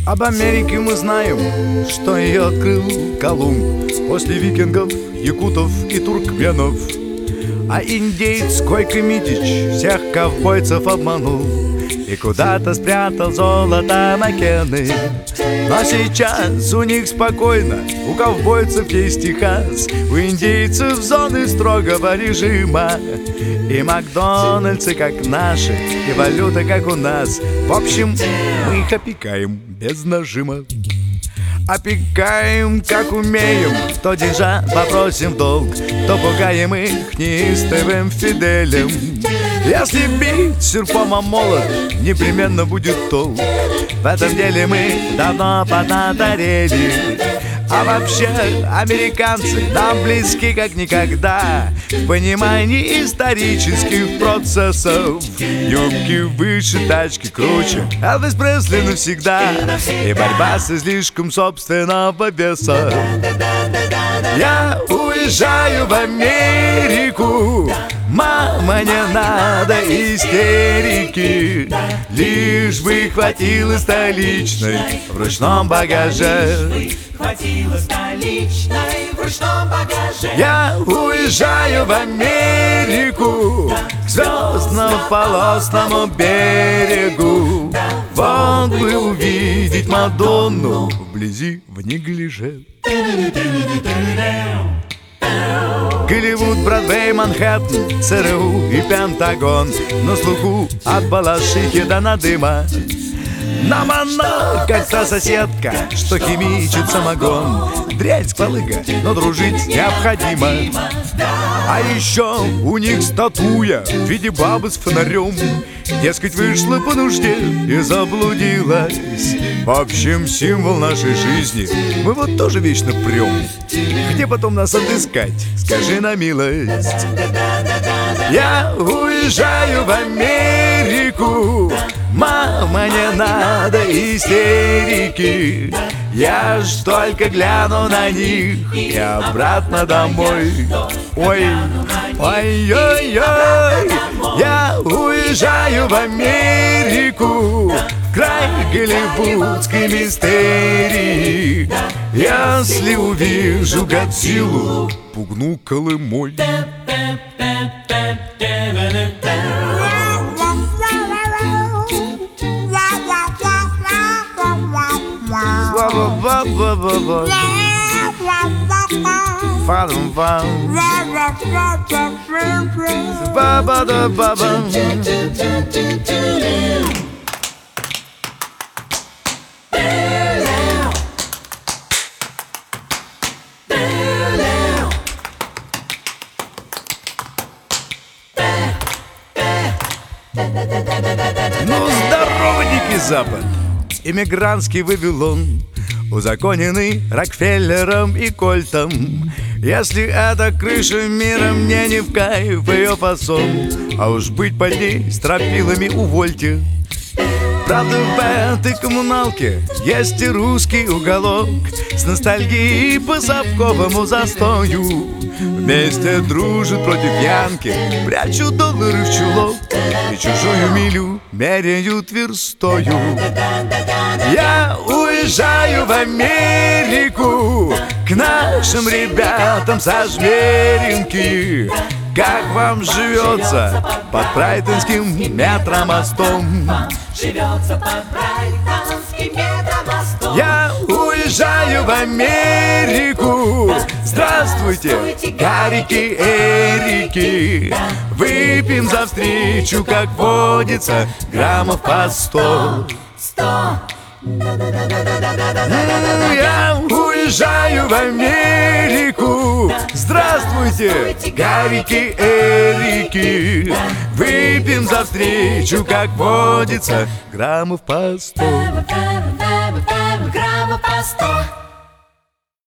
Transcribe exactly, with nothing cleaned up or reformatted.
Об Америке мы знаем, что ее открыл Колумб после викингов, якутов и туркменов. А индеец Койко Митич всех ковбойцев обманул и куда-то спрятал золото Маккены. Но сейчас у них спокойно, у ковбойцев есть Техас, у индейцев зоны строгого режима. И Макдональдсы как наши, и валюта как у нас. В общем, мы их опекаем без нажима. Опекаем, как умеем, то деньжат попросим в долг, то пугаем их неистовым Фиделем. Если бить серпом о молот, непременно будет толк. В этом деле мы давно поднаторели. А вообще, американцы нам близки как никогда в понимании исторических процессов. Юбки выше, тачки круче, Элвис Пресли навсегда, и борьба с излишком собственного веса. Я уезжаю в Америку, мама, не надо истерики, лишь бы хватило столичной в ручном багаже. Хватило столичной в ручном багаже. Я уезжаю в Америку, к звездно-полосному берегу. Вот бы увидеть Мадонну вблизи в неглиже. Голливуд, Бродвей, Манхэттен, ЦРУ и Пентагон на слуху от Балашихи до Надыма. Нам она, как та соседка, что химичит самогон. Дрянь сквалыга, но дружить необходимо. А еще у них статуя в виде бабы с фонарем. Дескать, вышла по нужде и заблудилась. В общем, символ нашей жизни. Мы вот тоже вечно прем. Где потом нас отыскать? Скажи на милость. Я уезжаю в Америку, мама, не надо истерики. Я ж только гляну на них и обратно домой. Ой, ой-ой-ой. Я уезжаю в Америку, в край голливудской мистерии. Если увижу Годзиллу, пугну Колымой. Ну, здорово, Дикий Запад, иммигрантский Вавилон, узаконенный Рокфеллером и Кольтом. Если эта крыша мира мне не в кайф ее фасон, а уж быть под ней стропилами увольте. Правда, в этой коммуналке есть и русский уголок с ностальгией по совковому застою. Вместе дружат против янки, прячут доллары в чулок и чужую милю меряют верстою. Я уезжаю в Америку к нашим ребятам со Жмеринки. Как вам живется под Брайтонским метромостом? Живется под Брайтонским метромостом. Я уезжаю в Америку. Здравствуйте, Гарики, Эрики. Выпьем за встречу, как водится, граммов по сто. Сто. Я уезжаю в Америку. Здравствуйте, Гарики, Эрики. Выпьем за встречу, как водится, граммов по сто. Граммов по сто.